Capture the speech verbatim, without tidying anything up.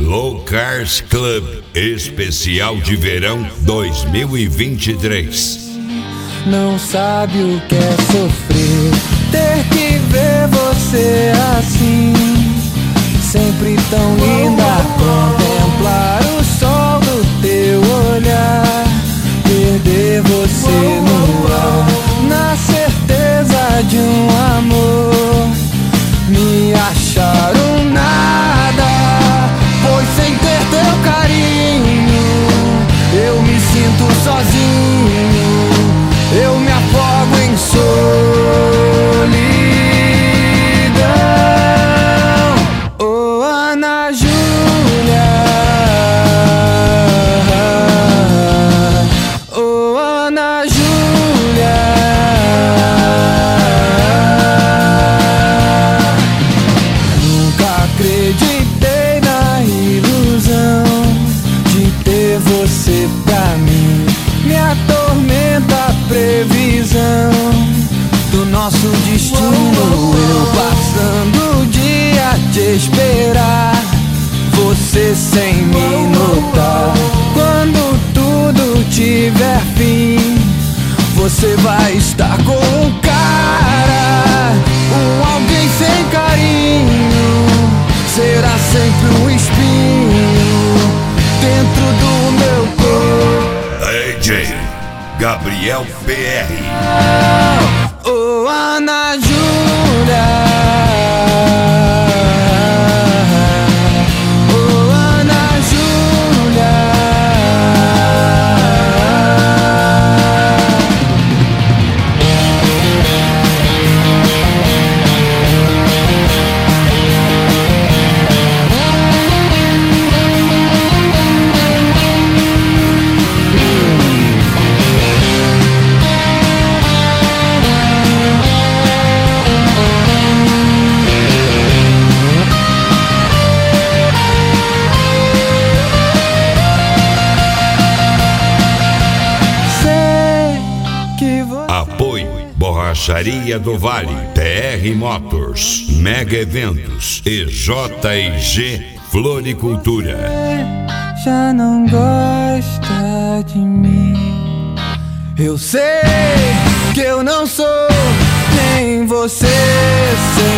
Low Cars Club Especial de Verão dois mil e vinte e três. Não sabe o que é sofrer, ter que ver você assim, sempre tão linda. Contemplar o sol do teu olhar, perder você no ar, na certeza de um amor, me achar um nada, pois sem ter teu carinho eu me sinto sozinho, eu me afogo em solidão. Oh, Ana Júlia, oh, Ana Júlia, nunca acreditei na ilusão de ter você pra mim, me atormenta a previsão do nosso destino. Eu passando o dia a te esperar, você sem me notar. Quando tudo tiver fim, você vai estar com um cara, um alguém sem carinho, será sempre um espinho dentro do meu corpo. D J Gabriel P R. Oh, Ana Júlia, oh, Ana Júlia. Apoio Borracharia do Vale, T R Motors, Mega Eventos e J e G Floricultura. Já não gosta de mim, eu sei que eu não sou nem você sem